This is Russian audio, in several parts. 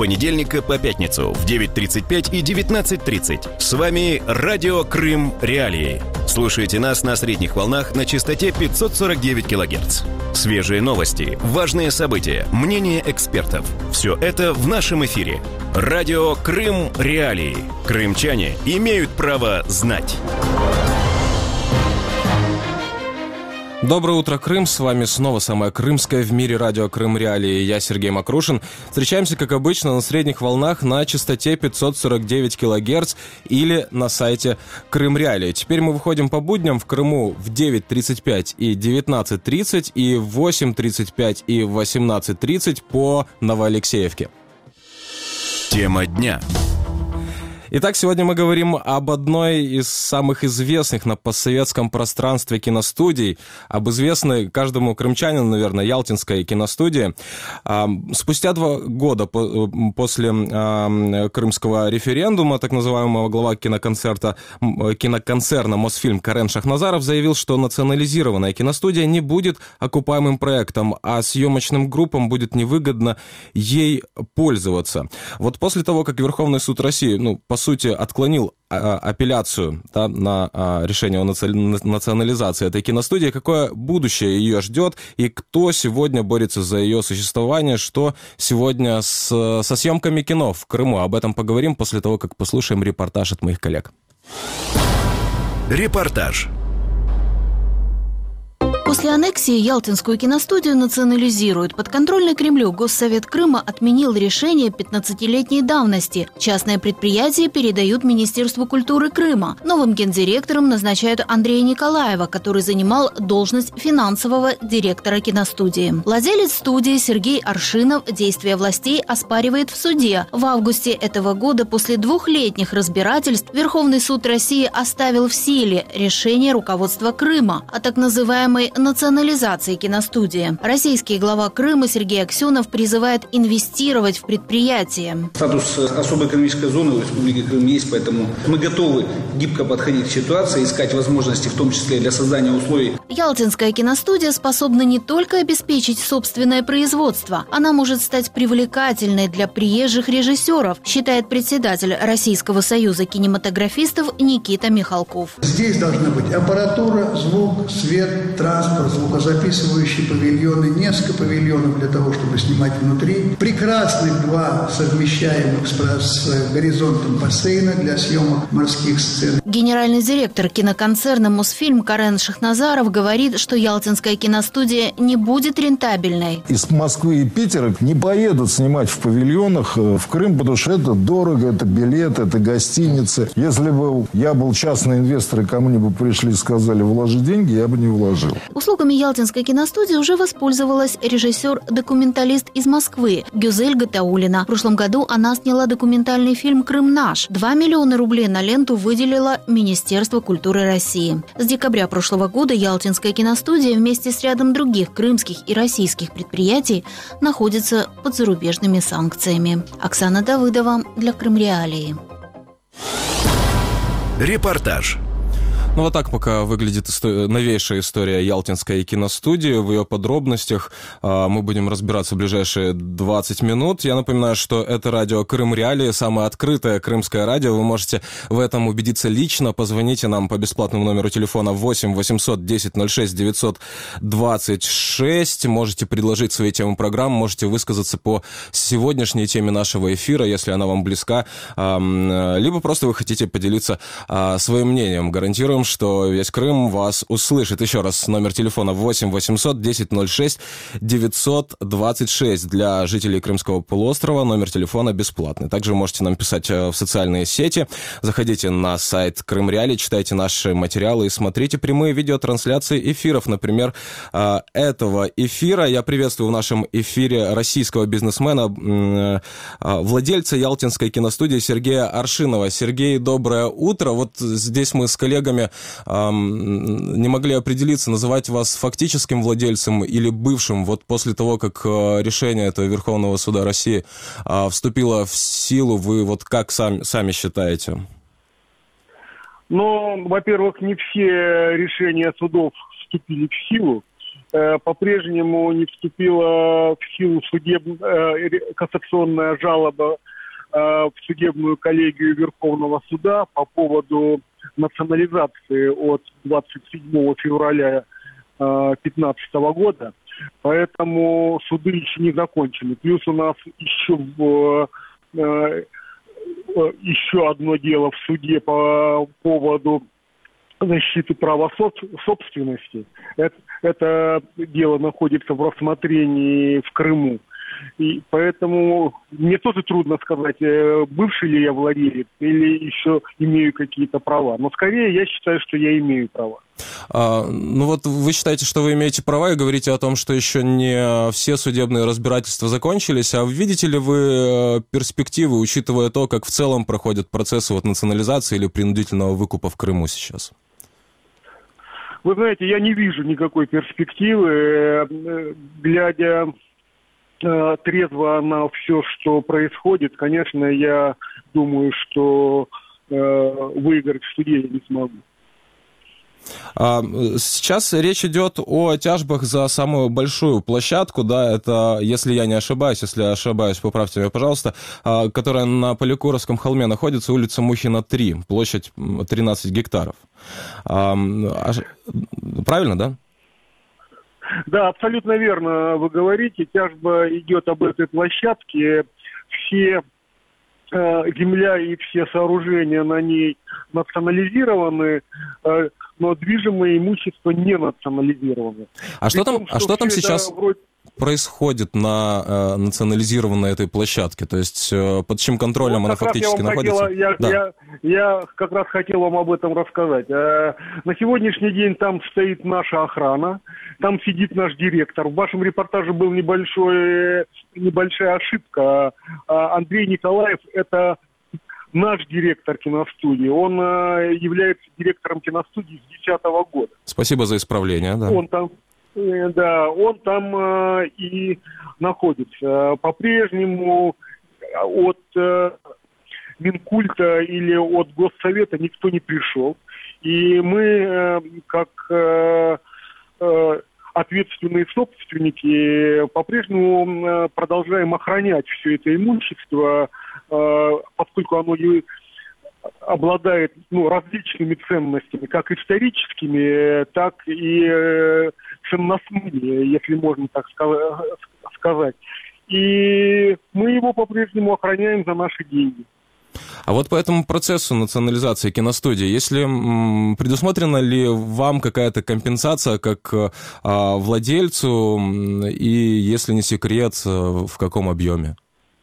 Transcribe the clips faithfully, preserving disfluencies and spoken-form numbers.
понедельника по пятницу в девять тридцать пять и девятнадцать тридцать. С вами Радио Крым Реалии. Слушайте нас на средних волнах на частоте пятьсот сорок девять килогерц. Свежие новости, важные события, мнения экспертов. Все это в нашем эфире. Радио Крым Реалии. Крымчане имеют право знать. Доброе утро, Крым! С вами снова самое крымское в мире радио Крым Реалии. Я Сергей Макрушин. Встречаемся, как обычно, на средних волнах на частоте пятьсот сорок девять килогерц или на сайте Крым Реалии. Теперь мы выходим по будням в Крыму в девять тридцать пять и девятнадцать тридцать и в восемь тридцать пять и восемнадцать тридцать по Новоалексеевке. Тема дня. Итак, сегодня мы говорим об одной из самых известных на постсоветском пространстве киностудий, об известной каждому крымчанину, наверное, Ялтинской киностудии. Спустя два года после крымского референдума, так называемого, глава киноконцерта, киноконцерна «Мосфильм» Карен Шахназаров заявил, что национализированная киностудия не будет окупаемым проектом, а съемочным группам будет невыгодно ей пользоваться. Вот после того, как Верховный суд России, ну, по сути, отклонил а, апелляцию да, на а, решение о наци... национализации этой киностудии, какое будущее ее ждет и кто сегодня борется за ее существование, что сегодня с... со съемками кино в Крыму. Об этом поговорим после того, как послушаем репортаж от моих коллег. Репортаж. После аннексии Ялтинскую киностудию национализируют. Подконтрольный Кремлю Госсовет Крыма отменил решение пятнадцатилетней давности. Частное предприятие передают Министерству культуры Крыма. Новым гендиректором назначают Андрея Николаева, который занимал должность финансового директора киностудии. Владелец студии Сергей Аршинов действия властей оспаривает в суде. В августе этого года после двухлетних разбирательств Верховный суд России оставил в силе решение руководства Крыма о так называемой национализации киностудии. Российский глава Крыма Сергей Аксенов призывает инвестировать в предприятие. Статус особой экономической зоны в Республике Крым есть, поэтому мы готовы гибко подходить к ситуации, искать возможности, в том числе для создания условий. Ялтинская киностудия способна не только обеспечить собственное производство, она может стать привлекательной для приезжих режиссеров, считает председатель Российского союза кинематографистов Никита Михалков. Здесь должна быть аппаратура, звук, свет, транспорт, звукозаписывающие павильоны, несколько павильонов для того, чтобы снимать внутри. Прекрасных два совмещаемых с, с горизонтом бассейна для съемок морских сцен. Генеральный директор киноконцерна «Мосфильм» Карен Шахназаров говорит, что Ялтинская киностудия не будет рентабельной. Из Москвы и Питера не поедут снимать в павильонах в Крым, потому что это дорого, это билет, это гостиницы. Если бы я был частный инвестор и ко мне бы пришли и сказали вложить деньги, я бы не вложил. Услугами Ялтинской киностудии уже воспользовалась режиссер-документалист из Москвы Гюзель Гатауллина. В прошлом году она сняла документальный фильм «Крым наш». Два миллиона рублей на ленту выделило Министерство культуры России. С декабря прошлого года Ялтинская киностудия вместе с рядом других крымских и российских предприятий находится под зарубежными санкциями. Оксана Давыдова для Крым Реалии. Репортаж. Ну вот так пока выглядит история, новейшая история Ялтинской киностудии. В ее подробностях а, мы будем разбираться в ближайшие двадцать минут. Я напоминаю, что это радио Крым Реалии, самое открытое крымское радио. Вы можете в этом убедиться лично. Позвоните нам по бесплатному номеру телефона восемь восемьсот десять ноль шесть девятьсот двадцать шесть. Можете предложить свои темы программ, можете высказаться по сегодняшней теме нашего эфира, если она вам близка. А, либо просто вы хотите поделиться а, своим мнением. Гарантируем, что весь Крым вас услышит. Еще раз, номер телефона восемь восемьсот десять ноль шесть девятьсот двадцать шесть. Для жителей Крымского полуострова номер телефона бесплатный. Также можете нам писать в социальные сети. Заходите на сайт Крым Реалии, читайте наши материалы и смотрите прямые видеотрансляции эфиров. Например, этого эфира. Я приветствую в нашем эфире российского бизнесмена, владельца Ялтинской киностудии Сергея Аршинова. Сергей, доброе утро. Вот здесь мы с коллегами не могли определиться, называть вас фактическим владельцем или бывшим, вот после того, как решение этого Верховного суда России вступило в силу, вы вот как сами, сами считаете? Ну, во-первых, не все решения судов вступили в силу. по-прежнему не вступила в силу судеб... кассационная жалоба в судебную коллегию Верховного суда по поводу национализации от двадцать седьмого февраля две тысячи пятнадцатого года. Поэтому суды еще не закончены. Плюс у нас еще, в, еще одно дело в суде по поводу защиты права собственности. Это, это дело находится в рассмотрении в Крыму. И поэтому мне тоже трудно сказать, бывший ли я владелец или еще имею какие-то права. Но скорее я считаю, что я имею права. А, ну вот вы считаете, что вы имеете права и говорите о том, что еще не все судебные разбирательства закончились. А видите ли вы перспективы, учитывая то, как в целом проходят процессы вот национализации или принудительного выкупа в Крыму сейчас? Вы знаете, я не вижу никакой перспективы, глядя э, трезво на все, что происходит. Конечно, я думаю, что э, выиграть в суде я не смогу. Сейчас речь идет о тяжбах за самую большую площадку, да, это, если я не ошибаюсь, если я ошибаюсь, поправьте меня, пожалуйста, которая на Поликуровском холме находится, улица Мухина, три, площадь тринадцать гектаров. Правильно, да? Да, абсолютно верно вы говорите. Тяжба идет об этой площадке. Все э, земля и все сооружения на ней национализированы, э, но движимое имущество не национализировано. А что там, том, что а что там сейчас вроде... происходит на э, национализированной этой площадке? То есть э, под чьим контролем вот она фактически находится? Хотела, я, да. я, я как раз хотел вам об этом рассказать. Э, на сегодняшний день там стоит наша охрана, там сидит наш директор. В вашем репортаже была небольшая ошибка. Андрей Николаев – это наш директор киностудии. Он э, является директором киностудии с две тысячи десятого года. Спасибо за исправление. Да. Он там, э, да, он там э, и находится. По-прежнему от э, Минкульта или от Госсовета никто не пришел. И мы, э, как э, э, ответственные собственники, по-прежнему продолжаем охранять все это имущество, поскольку оно обладает ну, различными ценностями, как историческими, так и ценностными, если можно так сказать. И мы его по-прежнему охраняем за наши деньги. А вот по этому процессу национализации киностудии, если м, предусмотрена ли вам какая-то компенсация как а, владельцу, и, если не секрет, в каком объеме?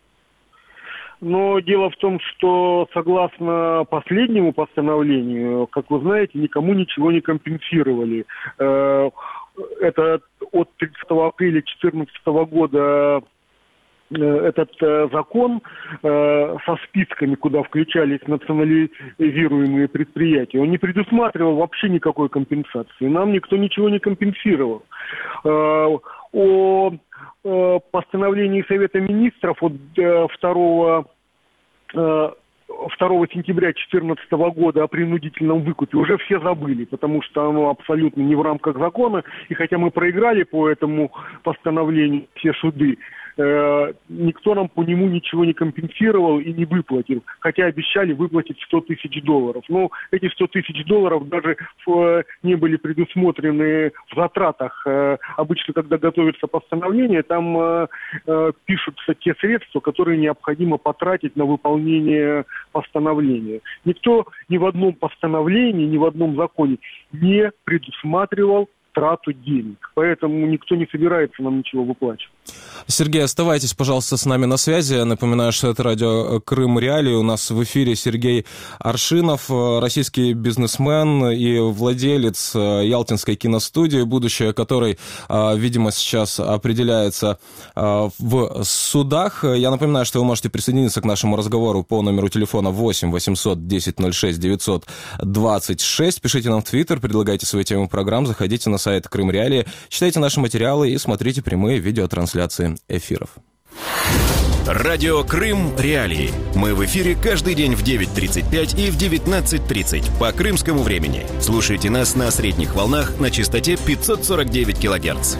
Но дело в том, что согласно последнему постановлению, как вы знаете, никому ничего не компенсировали. Это от тридцатого апреля две тысячи четырнадцатого года этот э, закон э, со списками, куда включались национализируемые предприятия, он не предусматривал вообще никакой компенсации. Нам никто ничего не компенсировал. Э, о э, постановлении Совета Министров от э, второго сентября две тысячи четырнадцатого года о принудительном выкупе уже все забыли, потому что оно абсолютно не в рамках закона. И хотя мы проиграли по этому постановлению все суды, э, никто нам по нему ничего не компенсировал и не выплатил. Хотя обещали выплатить сто тысяч долларов. Но эти сто тысяч долларов даже в, не были предусмотрены в затратах. Э, обычно, когда готовится постановление, там э, э, пишутся те средства, которые необходимо потратить на выполнение постановления. Никто ни в одном постановлении, ни в одном законе не предусматривал трату денег. Поэтому никто не собирается нам ничего выплачивать. Сергей, оставайтесь, пожалуйста, с нами на связи. Я напоминаю, что это радио «Крым Реалии». У нас в эфире Сергей Аршинов, российский бизнесмен и владелец Ялтинской киностудии, будущее которой, видимо, сейчас определяется в судах. Я напоминаю, что вы можете присоединиться к нашему разговору по номеру телефона восемь восемьсот десять ноль шесть девятьсот двадцать шесть. Пишите нам в Твиттер, предлагайте свои темы программ, заходите на сайт Крым Реалии, читайте наши материалы и смотрите прямые видеотрансляции эфиров. Радио Крым Реалии. Мы в эфире каждый день в девять тридцать пять и в девятнадцать тридцать по крымскому времени. Слушайте нас на средних волнах на частоте пятьсот сорок девять килогерц.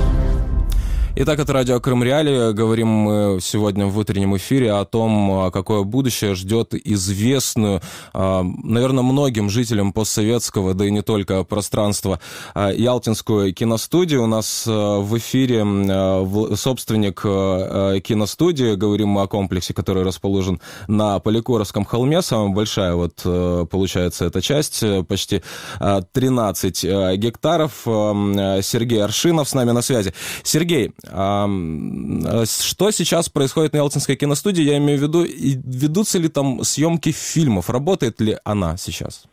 Итак, это радио Крым Реалии. Говорим мы сегодня в утреннем эфире о том, какое будущее ждет известную, наверное, многим жителям постсоветского, да и не только, пространства, Ялтинскую киностудию. У нас в эфире собственник киностудии. Говорим мы о комплексе, который расположен на Поликоровском холме. Самая большая, вот, получается, эта часть, почти тринадцать гектаров. Сергей Аршинов с нами на связи. Сергей, что сейчас происходит на Ялтинской киностудии? Я имею в виду, ведутся ли там съемки фильмов? Работает ли она сейчас?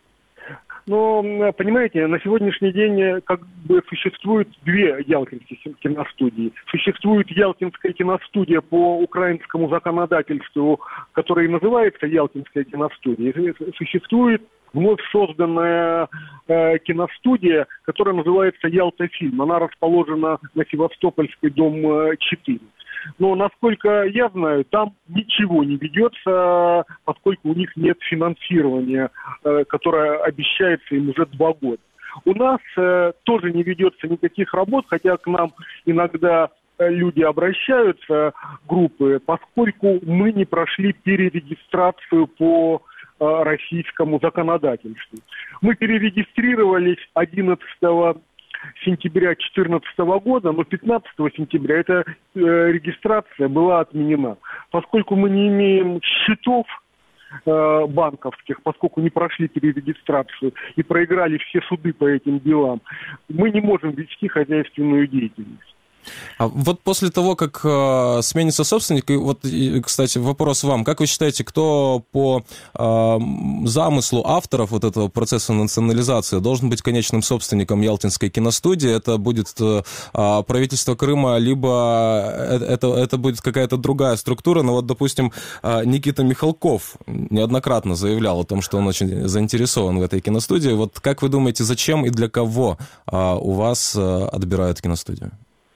Ну, понимаете, на сегодняшний день как бы существует две ялтинские киностудии. Существует Ялтинская киностудия по украинскому законодательству, которая и называется Ялтинская киностудия. Существует вновь созданная э, киностудия, которая называется «Ялта-фильм». Она расположена на Севастопольской, дом четыре. Но, насколько я знаю, там ничего не ведется, поскольку у них нет финансирования, э, которое обещается им уже два года. У нас э, тоже не ведется никаких работ, хотя к нам иногда люди обращаются, группы, поскольку мы не прошли перерегистрацию по российскому законодательству. Мы перерегистрировались одиннадцатого сентября две тысячи четырнадцатого года, но пятнадцатого сентября эта э, регистрация была отменена. Поскольку мы не имеем счетов э, банковских, поскольку не прошли перерегистрацию и проиграли все суды по этим делам, мы не можем вести хозяйственную деятельность. А вот после того, как э, сменится собственник, и вот, и, кстати, вопрос вам, как вы считаете, кто по э, замыслу авторов вот этого процесса национализации должен быть конечным собственником Ялтинской киностудии? Это будет э, правительство Крыма, либо это, это будет какая-то другая структура? Но вот, допустим, э, Никита Михалков неоднократно заявлял о том, что он очень заинтересован в этой киностудии. Вот как вы думаете, зачем и для кого э, у вас э, отбирают киностудию?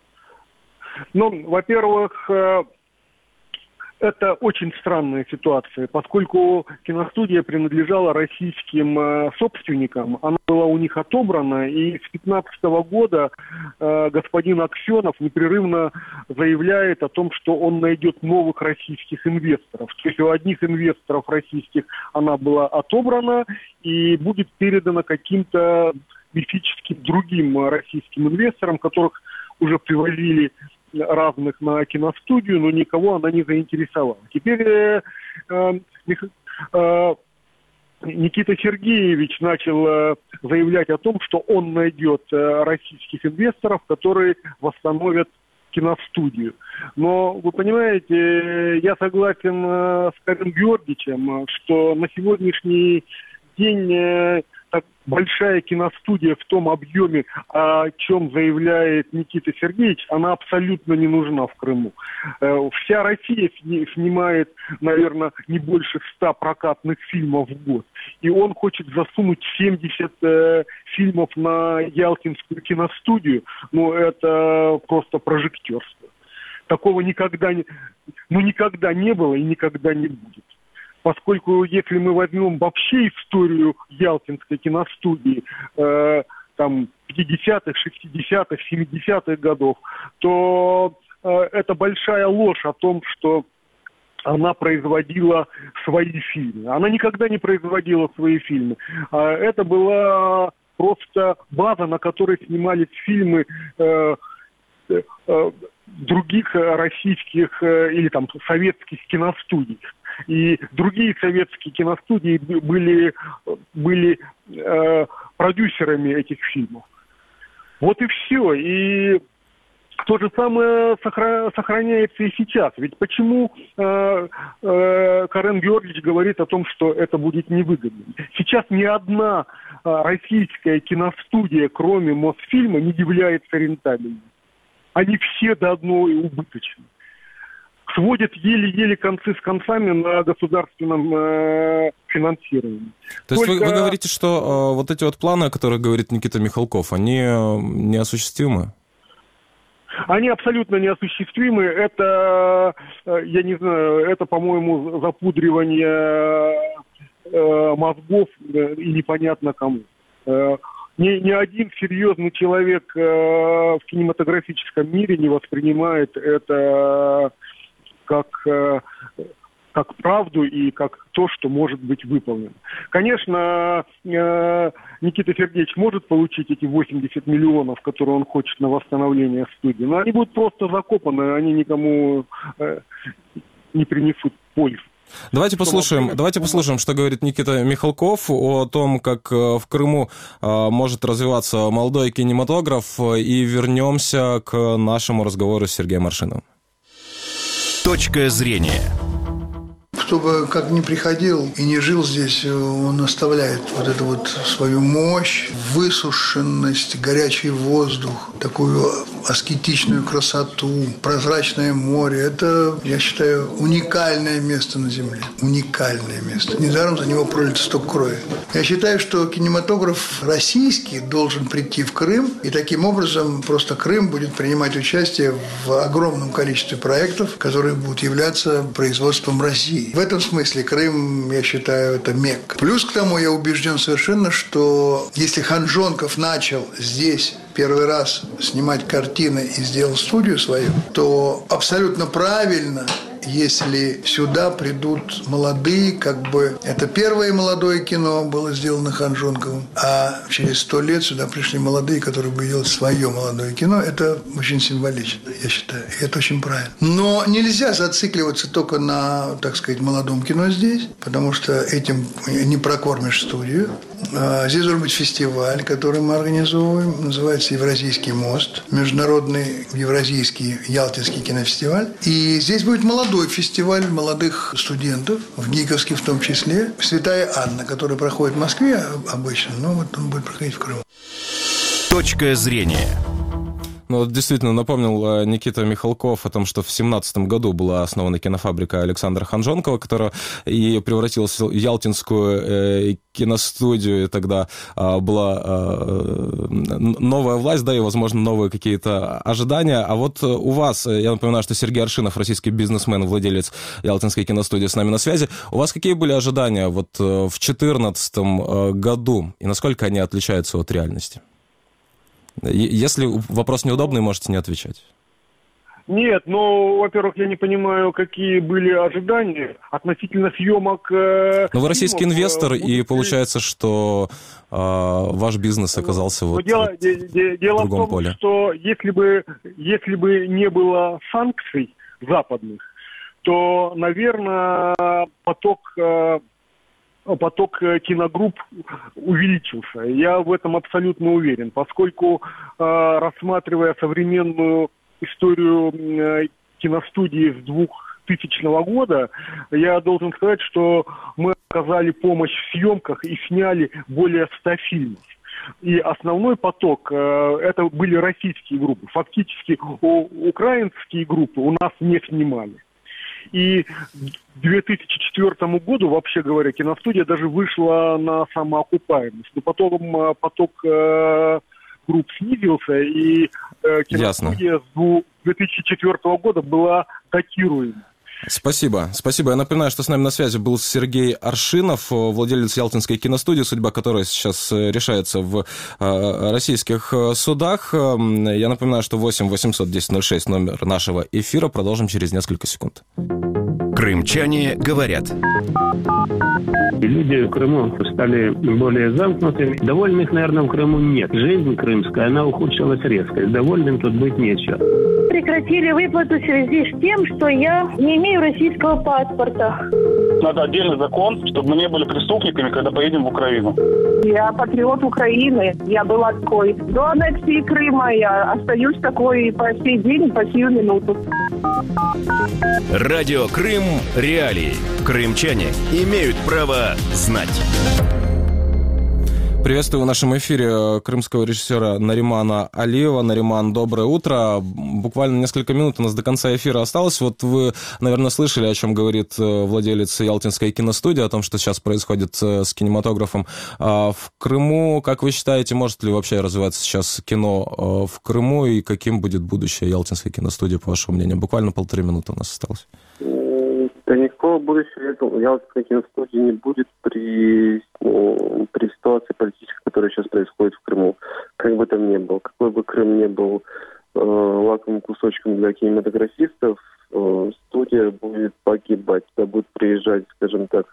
Ну, во-первых, это очень странная ситуация, поскольку киностудия принадлежала российским собственникам, она была у них отобрана, и с две тысячи пятнадцатого года господин Аксенов непрерывно заявляет о том, что он найдет новых российских инвесторов. То есть у одних инвесторов российских она была отобрана и будет передана каким-то мифическим другим российским инвесторам, которых уже привозили разных на киностудию, но никого она не заинтересовала. Теперь э, э, э, Никита Сергеевич начал э, заявлять о том, что он найдет э, российских инвесторов, которые восстановят киностудию. Но, вы понимаете, я согласен э, с Карен Георгиевичем, что на сегодняшний день э, так большая киностудия в том объеме, о чем заявляет Никита Сергеевич, она абсолютно не нужна в Крыму. Вся Россия снимает, наверное, не больше ста прокатных фильмов в год. И он хочет засунуть семьдесят э, фильмов на Ялтинскую киностудию. Ну, это просто прожектерство. Такого никогда не, ну, никогда не было и никогда не будет. Поскольку если мы возьмем вообще историю Ялтинской киностудии, э, там, пятидесятых, шестидесятых, семидесятых годов, то э, это большая ложь о том, что она производила свои фильмы. Она никогда не производила свои фильмы. А это была просто база, на которой снимались фильмы э, э, других российских э, или там советских киностудий. И другие советские киностудии были, были э, продюсерами этих фильмов. Вот и все. И то же самое сохра- сохраняется и сейчас. Ведь почему э, э, Карен Георгиевич говорит о том, что это будет невыгодно? Сейчас ни одна э, российская киностудия, кроме Мосфильма, не является рентабельной. Они все до одной убыточны. Сводят еле-еле концы с концами на государственном э, финансировании. То есть Только... вы, вы говорите, что э, вот эти вот планы, о которых говорит Никита Михалков, они э, неосуществимы? Они абсолютно неосуществимы. Это, я не знаю, это, по-моему, запудривание мозгов и непонятно кому. Ни, ни один серьезный человек в кинематографическом мире не воспринимает это как... как правду и как то, что может быть выполнено. Конечно, Никита Сергеевич может получить эти восемьдесят миллионов, которые он хочет на восстановление студии, но они будут просто закопаны, они никому не принесут пользу. Давайте послушаем, давайте послушаем, что говорит Никита Михалков о том, как в Крыму может развиваться молодой кинематограф, и вернемся к нашему разговору с Сергеем Аршиновым. Точка зрения. Кто бы как ни приходил и не жил здесь, он оставляет вот эту вот свою мощь, высушенность, горячий воздух, такую аскетичную красоту, прозрачное море. Это, я считаю, уникальное место на Земле. Уникальное место. Недаром за него пролито столько крови. Я считаю, что кинематограф российский должен прийти в Крым, и таким образом просто Крым будет принимать участие в огромном количестве проектов, которые будут являться производством России. В этом смысле Крым, я считаю, это Мекка. Плюс к тому я убежден совершенно, что если Ханжонков начал здесь первый раз снимать картины и сделал студию свою, то абсолютно правильно, если сюда придут молодые, как бы это первое молодое кино было сделано Ханжонковым, а через сто лет сюда пришли молодые, которые будут делать свое молодое кино. Это очень символично, я считаю, и это очень правильно. Но нельзя зацикливаться только на, так сказать, молодом кино здесь, потому что этим не прокормишь студию. Здесь должен быть фестиваль, который мы организовываем, называется «Евразийский мост», международный евразийский ялтинский кинофестиваль. И здесь будет молодой фестиваль молодых студентов, в ГИКовске в том числе, «Святая Анна», который проходит в Москве обычно, но вот он будет проходить в Крыму. Точка зрения. Ну, вот действительно, напомнил Никита Михалков о том, что в семнадцатом году была основана кинофабрика Александра Ханжонкова, которая и превратилась в ялтинскую э, киностудию, и тогда э, была э, новая власть, да, и, возможно, новые какие-то ожидания. А вот у вас, я напоминаю, что Сергей Аршинов, российский бизнесмен, владелец ялтинской киностудии, с нами на связи. У вас какие были ожидания вот в две тысячи четырнадцатом году, и насколько они отличаются от реальности? Если вопрос неудобный, можете не отвечать. Нет, ну, во-первых, я не понимаю, какие были ожидания относительно съемок. Э, ну, вы российский фильмов, инвестор, э, и получается, что э, ваш бизнес оказался вот, дело, вот де, де, дело в другом в том, поле. Что если бы, если бы не было санкций западных, то, наверное, поток... Э, поток киногрупп увеличился. Я в этом абсолютно уверен, поскольку, э, рассматривая современную историю э, киностудии с двухтысячного года, я должен сказать, что мы оказали помощь в съемках и сняли более ста фильмов. И основной поток э, это были российские группы. Фактически у, украинские группы у нас не снимали. И к две тысячи четвёртому году, вообще говоря, киностудия даже вышла на самоокупаемость. Но потом поток э, групп снизился, и э, киностудия Ясно. С две тысячи четвёртого года была датируема. Спасибо. Спасибо. Я напоминаю, что с нами на связи был Сергей Аршинов, владелец ялтинской киностудии, судьба которой сейчас решается в российских судах. Я напоминаю, что восемь восемьсот десять ноль шесть номер нашего эфира. Продолжим через несколько секунд. Крымчане говорят. Люди в Крыму стали более замкнутыми. Довольных, наверное, в Крыму нет. Жизнь крымская, она ухудшилась резко. Довольным тут быть нечего. Прекратили выплату в связи с тем, что я не имею российского паспорта. Надо отдельный закон, чтобы мы не были преступниками, когда поедем в Украину. Я патриот Украины. Я была такой до аннексии Крыма. Я остаюсь такой по сей день, по сию минуту. Радио Крым Реалии. Крымчане имеют право знать. Приветствую в нашем эфире крымского режиссера Наримана Алиева. Нариман, доброе утро. Буквально несколько минут у нас до конца эфира осталось. Вот вы, наверное, слышали, о чем говорит владелец Ялтинской киностудии, о том, что сейчас происходит с кинематографом в Крыму. Как вы считаете, может ли вообще развиваться сейчас кино в Крыму, и каким будет будущее Ялтинской киностудии, по вашему мнению? Буквально полторы минуты у нас осталось. Да никакого будущего Ялтинской киностудии не будет при, ну, при ситуации политической, которая сейчас происходит в Крыму. Как бы там ни было, какой бы Крым ни был э, лакомым кусочком для кинематографистов, э, студия будет погибать. Туда будут приезжать, скажем так,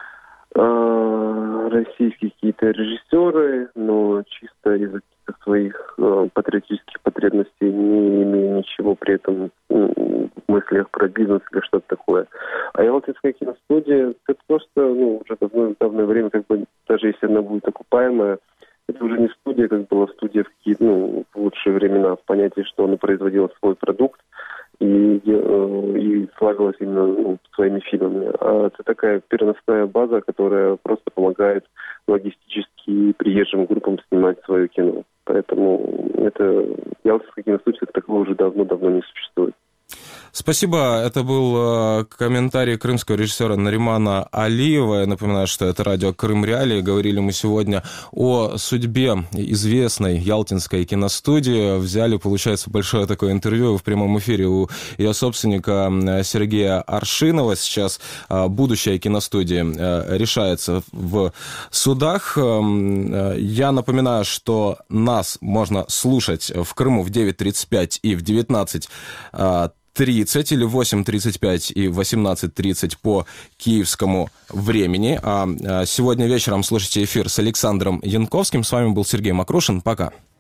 э, российские какие-то режиссеры, но чисто из-за каких-то своих э, патриотических потребностей, не имея ничего при этом в мыслях про бизнес или что-то такое. А Ялтинская киностудия, это просто, ну, уже давно, давнее время, как бы, даже если она будет окупаемая, это уже не студия, как была студия в какие-то, ну, в лучшие времена, в понятии, что она производила свой продукт и, и славилась именно, ну, своими фильмами. А это такая переносная база, которая просто помогает логистически приезжим группам снимать свое кино. Поэтому это Ялтинская киностудия, как такого уже давно-давно не существует. Спасибо. Это был э, комментарий крымского режиссера Наримана Алиева. Я напоминаю, что это радио «Крым Реалии». Говорили мы сегодня о судьбе известной Ялтинской киностудии. Взяли, получается, большое такое интервью в прямом эфире у ее собственника Сергея Аршинова. Сейчас э, будущее киностудии э, решается в судах. Э, я напоминаю, что нас можно слушать в Крыму в девять тридцать пять и в девятнадцать тридцать или восемь тридцать пять и восемнадцать тридцать по киевскому времени. А сегодня вечером слушайте эфир с Александром Янковским. С вами был Сергей Макрушин. Пока.